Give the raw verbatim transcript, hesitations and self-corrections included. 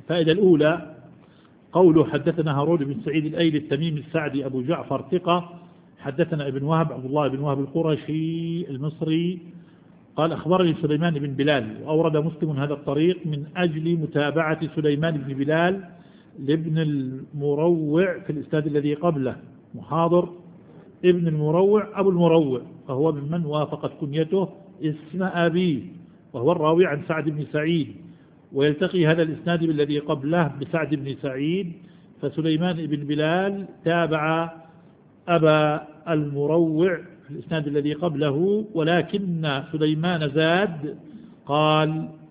الفائدة الأولى قوله حدثنا هارون بن سعيد الأيلي التميمي السعدي أبو جعفر ثقة، حدثنا ابن وهب عبد الله بن وهب القرشي المصري قال أخبرني سليمان بن بلال، وأورد مسلم هذا الطريق من أجل متابعة سليمان بن بلال لابن المروع في الإسناد الذي قبله، محاضر ابن المروع أبو المروع، فهو ممن وافقت كنيته اسم أبيه، وهو الراوي عن سعد بن سعيد، ويلتقي هذا الإسناد بالذي قبله بسعد بن سعيد، فسليمان بن بلال تابع أبا المروع في الإسناد الذي قبله، ولكن سليمان زاد قال